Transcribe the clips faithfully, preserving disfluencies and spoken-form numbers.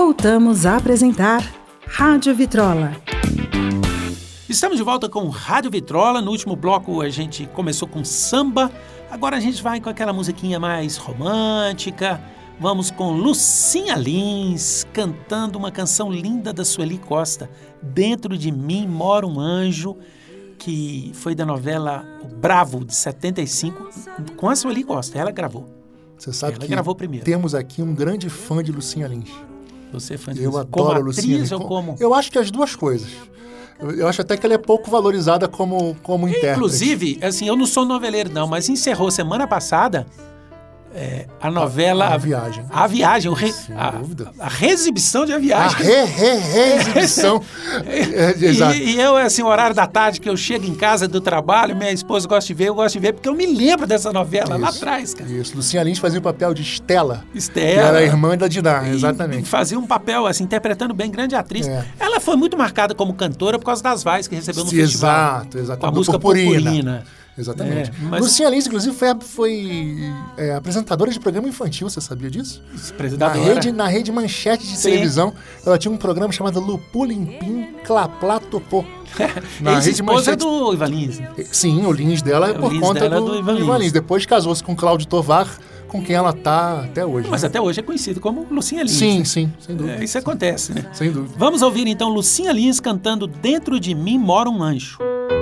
Voltamos a apresentar Rádio Vitrola. Estamos de volta com Rádio Vitrola. No último bloco a gente começou com samba. Agora a gente vai com aquela musiquinha mais romântica. Vamos com Lucinha Lins cantando uma canção linda da Sueli Costa, Dentro de Mim Mora um Anjo, que foi da novela O Bravo, de setenta e cinco, com a Sueli Costa. Ela gravou. Você sabe Ela que gravou primeiro. Temos aqui um grande fã de Lucinha Lins. Você é fã de Eu Lucinha? adoro Como a Lucinha atriz Lins. ou como... Eu acho que as duas coisas. Eu, eu acho até que ela é pouco valorizada como, como intérprete. Inclusive, assim, eu não sou noveleiro não, mas encerrou semana passada é, a novela... A, a Viagem. A Viagem. O re, Sem a, dúvida. A reexibição de A Viagem. A re, re, reexibição. é, exato. E, e eu, assim, o horário da tarde que eu chego em casa do trabalho, minha esposa gosta de ver, eu gosto de ver, porque eu me lembro dessa novela Isso, lá atrás, cara. Isso. Lucinha Lins fazia o papel de Estela. Estela. Que era a irmã da Diná, E exatamente. fazia um papel, assim, interpretando bem, grande atriz. É. Ela foi muito marcada como cantora por causa das vaias que recebeu no Sim, festival. Exato, exatamente. Com a música Purpurina. Purpurina. Exatamente. É, mas- Lucinha Lins, inclusive, foi, foi é, apresentadora de programa infantil, você sabia disso? Na Apresentadora. rede, na rede Manchete de Sim. televisão, ela tinha um programa chamado Lupu Limpim Claplá Topô. Na rede Ex-esposa Manchete. do Ivan Lins. Sim, o Lins dela é O por Lins conta dela é do, do Ivan do Ivan Lins. Lins. Depois casou-se com Cláudio Tovar, com quem ela tá até hoje. Mas né? até hoje é conhecido como Lucinha Lins. Sim, né? sim, sem dúvida. É, isso acontece, né? Sem dúvida. Vamos ouvir então Lucinha Lins cantando Dentro de Mim Mora um Anjo.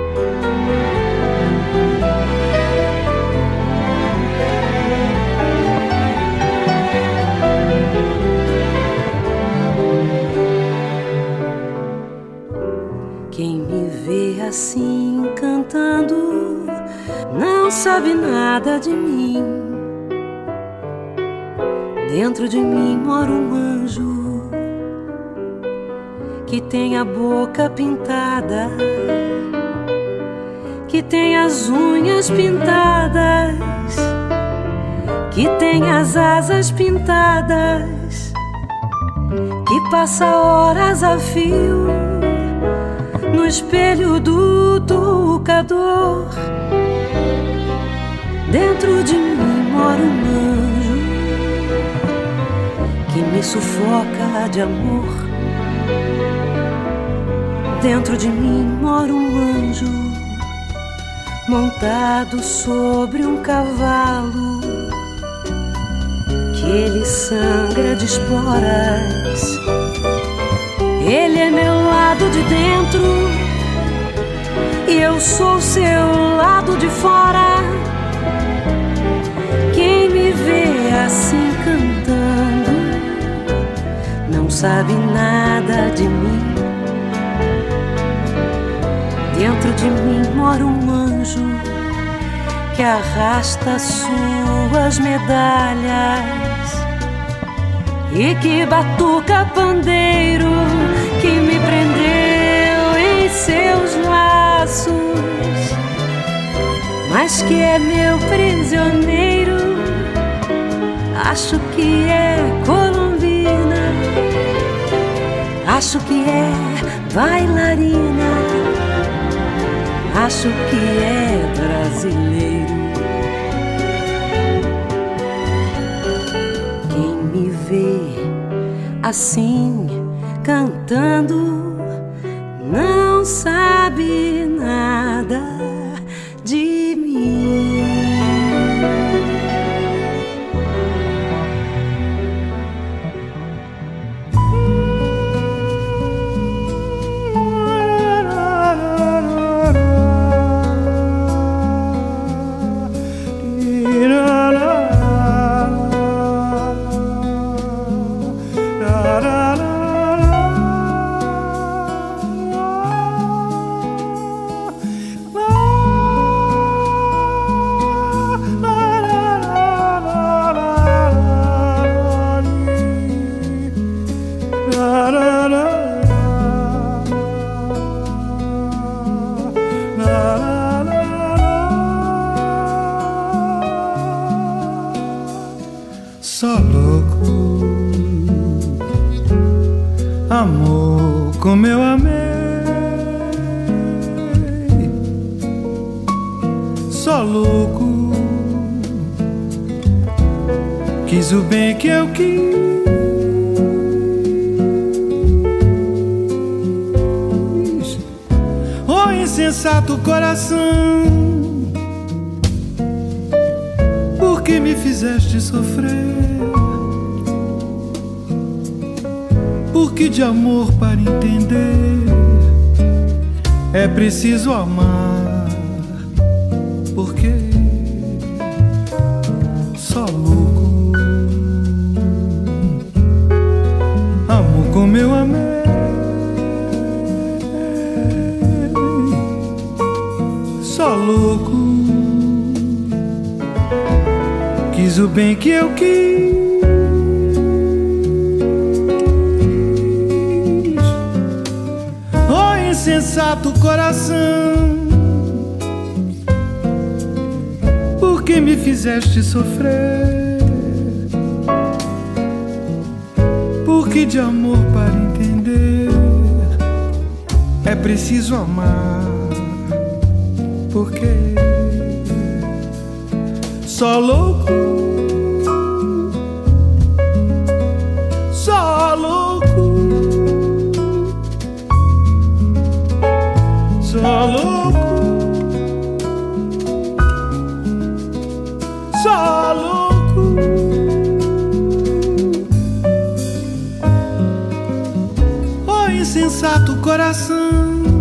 Quem me vê assim cantando não sabe nada de mim. Dentro de mim mora um anjo que tem a boca pintada, que tem as unhas pintadas, que tem as asas pintadas, que passa horas a fio no espelho do toucador. Dentro de mim mora um anjo que me sufoca de amor. Dentro de mim mora um anjo montado sobre um cavalo, que ele sangra de esporas. Ele é meu lado de dentro e eu sou seu lado de fora. Quem me vê assim cantando não sabe nada de mim. Dentro de mim mora um anjo que arrasta suas medalhas e que batuca pandeiro, que me prendeu em seus laços, mas que é meu prisioneiro. Acho que é colombina, acho que é bailarina, acho que é brasileiro. Quem me vê assim cantando não sabe nada de mim. Só louco, amor como eu amei. Só louco, quis o bem que eu quis. insensato coração, por que me fizeste sofrer? Por que de amor para entender é preciso amar? Porque só louco amo como eu amei. Só louco quis o bem que eu quis. Oh, insensato coração, por que me fizeste sofrer? Por que de amor para entender é preciso amar? Porque só louco, só louco, só louco, só louco. Oh, insensato coração,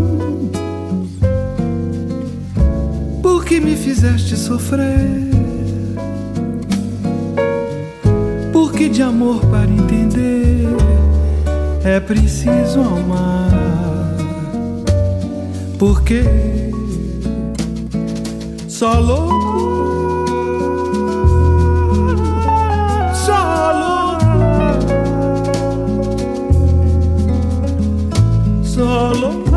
por que me fizeste sofrer? Por que de amor para entender é preciso amar? Porque só louco, só louco, só louco,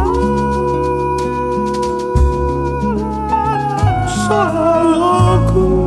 só louco.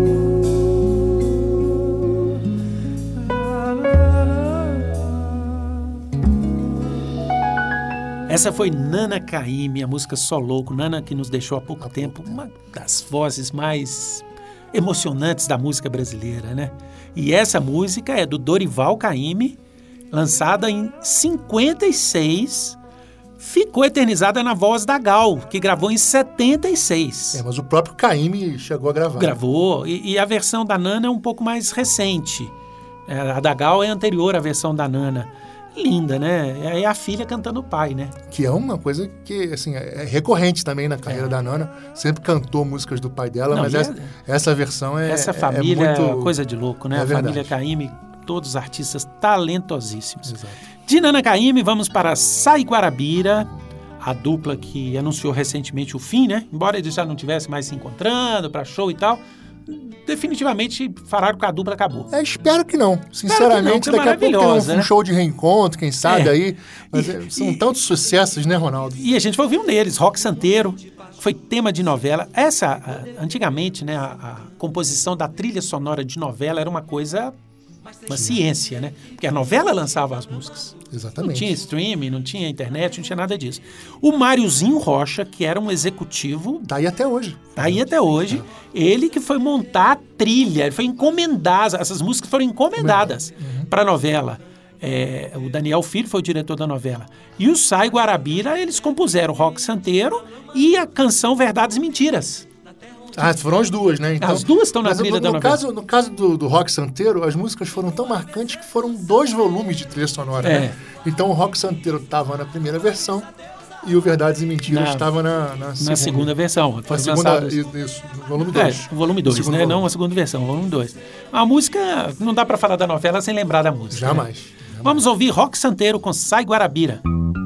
Essa foi Nana Caymmi, a música Só Louco. Nana, que nos deixou há pouco tempo, uma das vozes mais emocionantes da música brasileira, né? E essa música é do Dorival Caymmi, lançada em cinquenta e seis, ficou eternizada na voz da Gal, que gravou em setenta e seis. É, mas o próprio Caymmi chegou a gravar. Gravou, e, e a versão da Nana é um pouco mais recente. É, a da Gal é anterior à versão da Nana. Linda, né? É a filha cantando o pai, né? Que é uma coisa que, assim, é recorrente também na carreira é. da Nana. Sempre cantou músicas do pai dela, Não, mas essa, é... essa versão é Essa família é muito... coisa de louco, né? É a verdade. família Caymmi, todos artistas talentosíssimos. Exato. De Nana Caymmi, vamos para Sai Guarabira, a dupla que anunciou recentemente o fim, né? Embora eles já não estivessem mais se encontrando para show e tal, definitivamente falaram que a dupla acabou. É, espero que não. Sinceramente, que não, daqui a pouco tem um, né? um show de reencontro, quem sabe é. aí. Mas e, são e, tantos sucessos, né, Ronaldo? E a gente foi ouvir um deles, Rock Santeiro, foi tema de novela. Essa, antigamente, né, a, a composição da trilha sonora de novela era uma coisa, uma Sim. ciência, né? Porque a novela lançava as músicas. Exatamente. Não tinha streaming, não tinha internet, não tinha nada disso. O Máriozinho Rocha, que era um executivo... Tá aí até hoje. Tá aí até hoje. É. Ele que foi montar a trilha, ele foi encomendar, essas músicas foram encomendadas uhum. para a novela. É, o Daniel Filho foi o diretor da novela. E o Sai Guarabira, eles compuseram o Rock Santeiro e a canção Verdades e Mentiras. Ah, foram as duas, né? Então, as duas estão na trilha no, da no novela. Caso, no caso do, do Rock Santeiro, as músicas foram tão marcantes que foram dois volumes de trilha sonora, é. né? Então o Rock Santeiro estava na primeira versão e o Verdades e Mentiras estava na, na, segunda. na segunda versão. Foi segunda, isso, no volume dois. É, o volume dois, né? Volume. Não a segunda versão, o volume dois. A música, não dá pra falar da novela sem lembrar da música. Jamais. Né? jamais. Vamos ouvir Rock Santeiro com Sai Guarabira.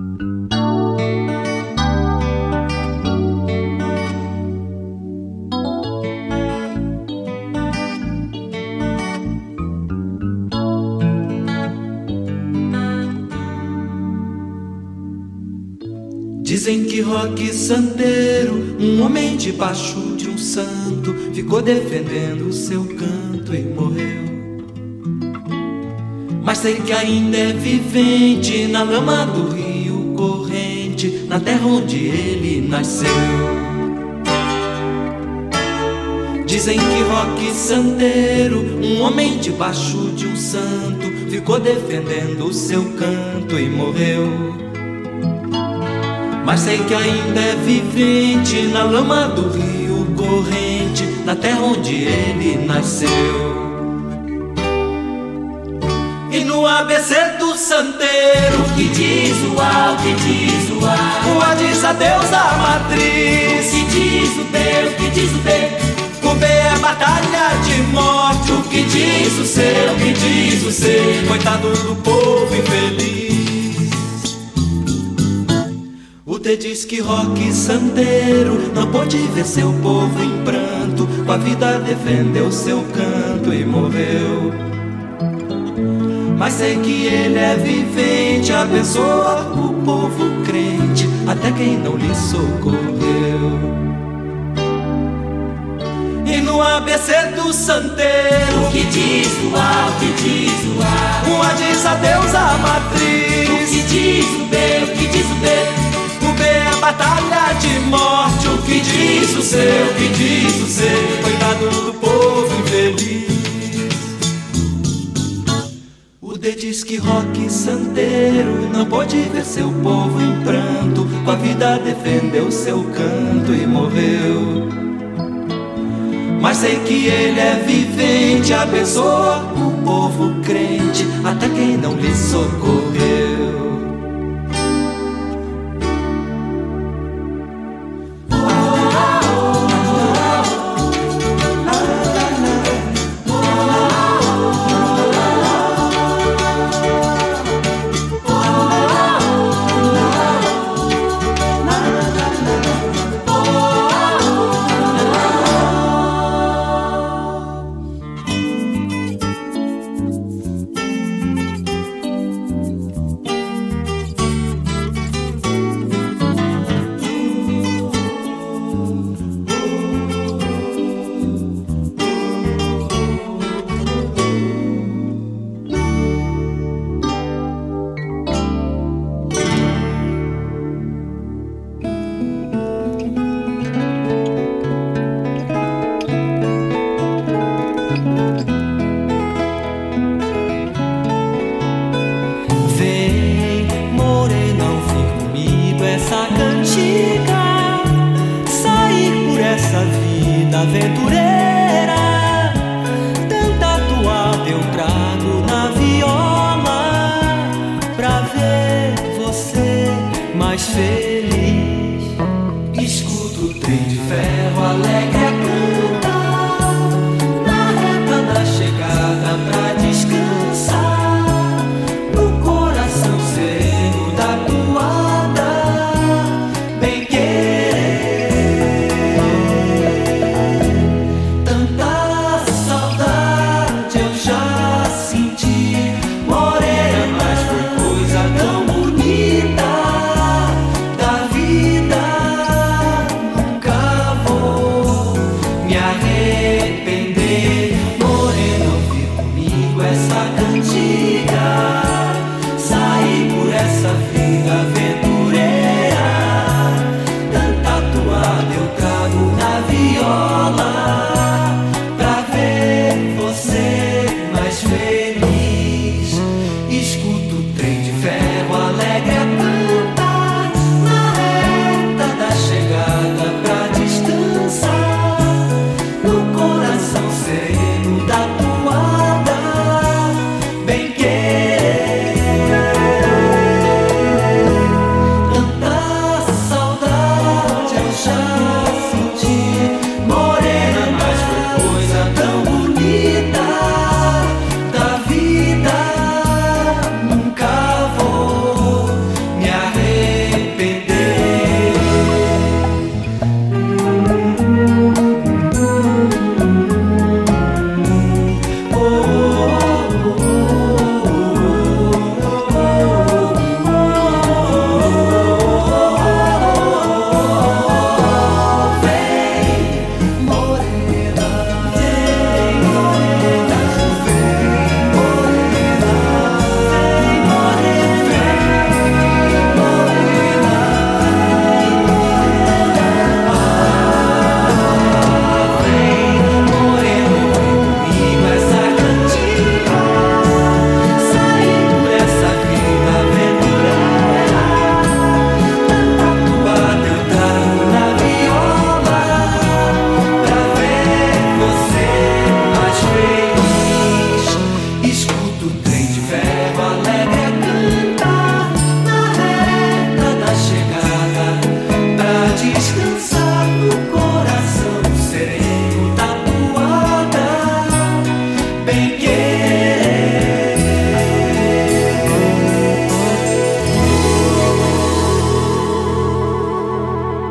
Dizem que Rock Santeiro, um homem debaixo de um santo, ficou defendendo o seu canto e morreu. Mas sei que ainda é vivente na lama do rio corrente, na terra onde ele nasceu. Dizem que Rock Santeiro, um homem debaixo de um santo, ficou defendendo o seu canto e morreu. mas sei que ainda é vivente na lama do rio corrente, na terra onde ele nasceu. E no A B C do santeiro, o que diz o A, o que diz o A, o A diz adeus à matriz, o que diz o B, o que diz o B, o B é batalha de morte, o que diz o C, o que diz o C, coitado do povo infeliz. O D diz que Roque Santeiro não pôde ver seu povo em pranto, com a vida defendeu seu canto e morreu. Mas sei que ele é vivente, abençoa o povo crente, até quem não lhe socorreu. E no A B C do santeiro, o que diz o A, o que diz o A, o A diz adeus à matriz, o que diz o B, o que diz o B, o B é batalha de morte, o que diz o C, o que diz o C, coitado do povo infeliz. O D diz que Roque Santeiro não pôde ver seu povo em pranto, com a vida defendeu seu canto e morreu. Mas sei que ele é vivente, abençoa o povo crente, até quem não lhe socorreu.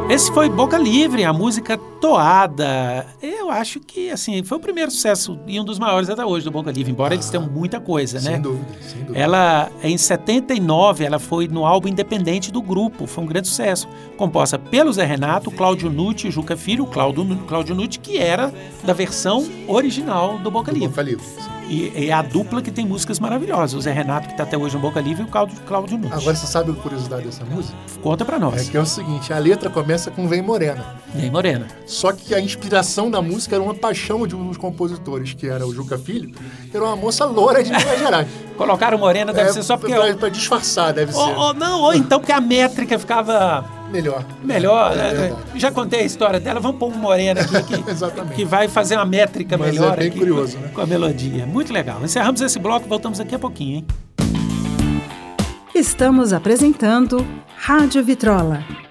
Esse foi Boca Livre, a música Toada. Eu acho que, assim, foi o primeiro sucesso e um dos maiores até hoje do Boca Livre, embora ah, eles tenham muita coisa, né? Sem dúvida, sem dúvida. Ela, em setenta e nove, ela foi no álbum independente do grupo, foi um grande sucesso. Composta pelo Zé Renato, Cláudio Nutti e Juca Filho, Cláudio, Cláudio Nutti, que era da versão original do Boca do Livre. Boca Livre. E, e é a dupla que tem músicas maravilhosas. O Zé Renato, que está até hoje no Boca Livre, e o Cláudio, Cláudio Nutti. Agora, você sabe a curiosidade dessa música? Conta pra nós. É que é o seguinte, a letra começa com Vem Morena. Vem Morena. Só que a inspiração da música era uma paixão de um dos compositores, que era o Juca Filho, que era uma moça loura de Minas Gerais. Colocaram Morena, deve é, ser só porque... Pra, pra disfarçar, deve ou, ser. Ou, não, ou então porque a métrica ficava... Melhor. Melhor. É, é já contei a história dela, vamos pôr um Morena aqui que, Exatamente. que vai fazer uma métrica Mas melhor é bem aqui curioso, com, né? com a melodia. Muito legal. Encerramos esse bloco, voltamos daqui a pouquinho, hein? Estamos apresentando Rádio Vitrola.